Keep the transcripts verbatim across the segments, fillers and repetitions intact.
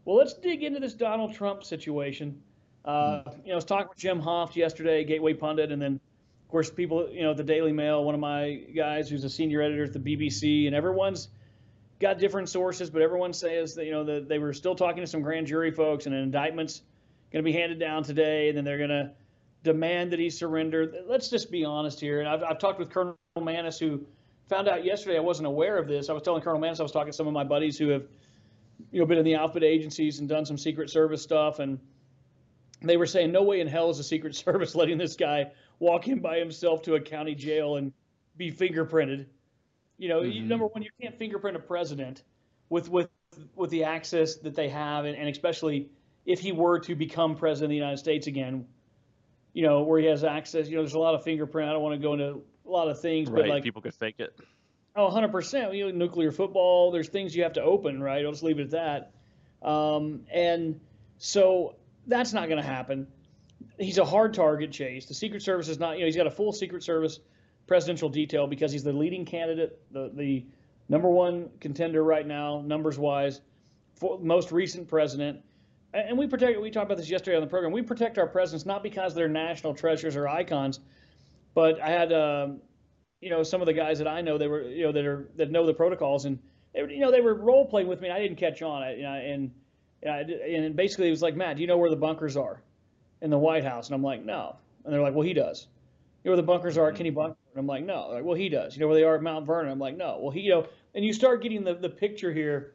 Well, let's dig into this Donald Trump situation. Uh, you know, I was talking with Jim Hoft yesterday, Gateway Pundit, and then, of course, people, you know, the Daily Mail, one of my guys who's a senior editor at the B B C, and everyone's got different sources, but everyone says that, you know, that they were still talking to some grand jury folks, and an indictment's going to be handed down today, and then they're going to demand that he surrender. Let's just be honest here. And I've, I've talked with Colonel Mannis, who found out yesterday. I wasn't aware of this. I was telling Colonel Mannis I was talking to some of my buddies who have, you know, been in the alphabet agencies and done some Secret Service stuff, and they were saying no way in hell is the Secret Service letting this guy walk in by himself to a county jail and be fingerprinted. You know, mm-hmm. Number one, you can't fingerprint a president with with with the access that they have, and, and especially if he were to become president of the United States again, you know, where he has access. You know, there's a lot of fingerprint. I don't want to go into a lot of things, right, but like people could fake it. Oh, one hundred percent. You know, nuclear football, there's things you have to open, right? I'll just leave it at that. Um, and so that's not going to happen. He's a hard target, Chase. The Secret Service is not, you know, he's got a full Secret Service presidential detail because he's the leading candidate, the, the number one contender right now, numbers-wise, for most recent president. And we protect, we talked about this yesterday on the program, we protect our presidents not because they're national treasures or icons, but I had, um, you know, some of the guys that I know, they were, you know, that are that know the protocols, and they were, you know, they were role playing with me. And I didn't catch on, I, you know, and and basically it was like, Matt, do you know where the bunkers are in the White House? And I'm like, no. And they're like, well, he does. You know where the bunkers are at Kenny Bunker? And I'm like, no. They're like, well, he does. You know where they are at Mount Vernon? I'm like, no. Well, he, you know, and you start getting the the picture here.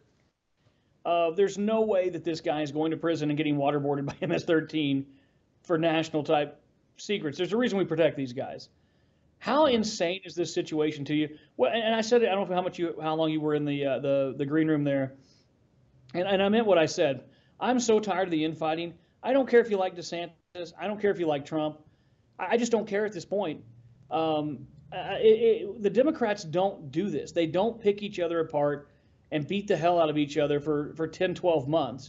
Uh, there's no way that this guy is going to prison and getting waterboarded by M S thirteen for national type secrets. There's a reason we protect these guys. How insane is this situation to you? Well, and I said it, I don't know how much you, how long you were in the uh, the the green room there, and and I meant what I said. I'm so tired of the infighting. I don't care if you like DeSantis. I don't care if you like Trump. I just don't care at this point. Um, it, it, the Democrats don't do this. They don't pick each other apart and beat the hell out of each other for for ten, twelve months.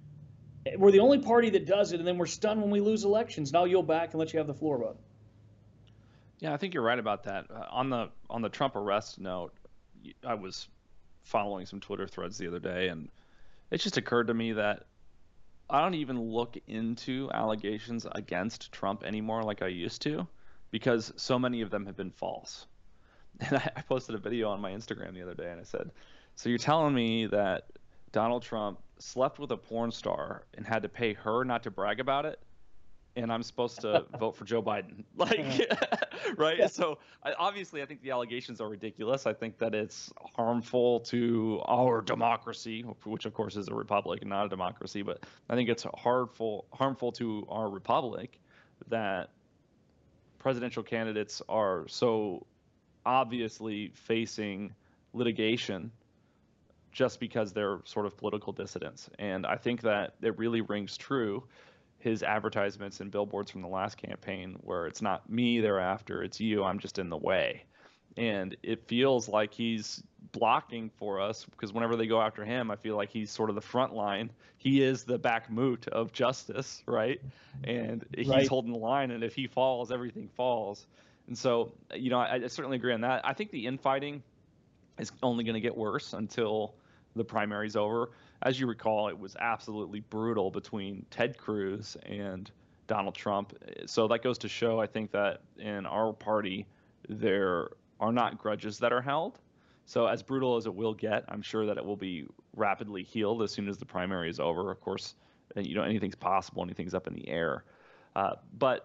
We're the only party that does it, and then we're stunned when we lose elections. Now you'll back and let you have the floor, bud. Yeah, I think you're right about that. Uh, on the on the Trump arrest note, I was following some Twitter threads the other day, and it just occurred to me that I don't even look into allegations against Trump anymore like I used to, because so many of them have been false. And I, I posted a video on my Instagram the other day, and I said, so you're telling me that Donald Trump slept with a porn star and had to pay her not to brag about it, and I'm supposed to vote for Joe Biden? Like, right? Yeah. So I, obviously, I think the allegations are ridiculous. I think that it's harmful to our democracy, which of course is a republic and not a democracy. But I think it's harmful, harmful to our republic that presidential candidates are so obviously facing litigation just because they're sort of political dissidents. And I think that it really rings true, his advertisements and billboards from the last campaign, where it's not me they're after, it's you, I'm just in the way. And it feels like he's blocking for us, because whenever they go after him, I feel like he's sort of the front line. He is the Bakhmut of justice, right? And he's right. holding the line, and if he falls, everything falls. And so, you know, I, I certainly agree on that. I think the infighting is only going to get worse until the primary's over. As you recall, it was absolutely brutal between Ted Cruz and Donald Trump. So that goes to show, I think, that in our party, there are not grudges that are held. So as brutal as it will get, I'm sure that it will be rapidly healed as soon as the primary is over. Of course, you know, anything's possible, anything's up in the air. Uh, but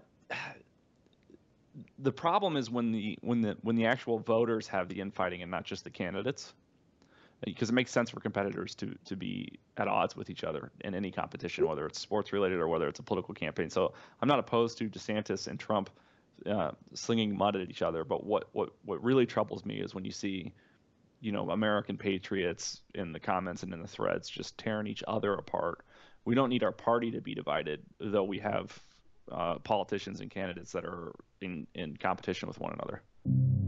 the problem is when the when the when the actual voters have the infighting and not just the candidates. Because it makes sense for competitors to to be at odds with each other in any competition, whether it's sports related or whether it's a political campaign. So I'm not opposed to DeSantis and Trump uh, slinging mud at each other. But what, what, what really troubles me is when you see, you know, American patriots in the comments and in the threads just tearing each other apart. We don't need our party to be divided, though we have uh, politicians and candidates that are in, in competition with one another.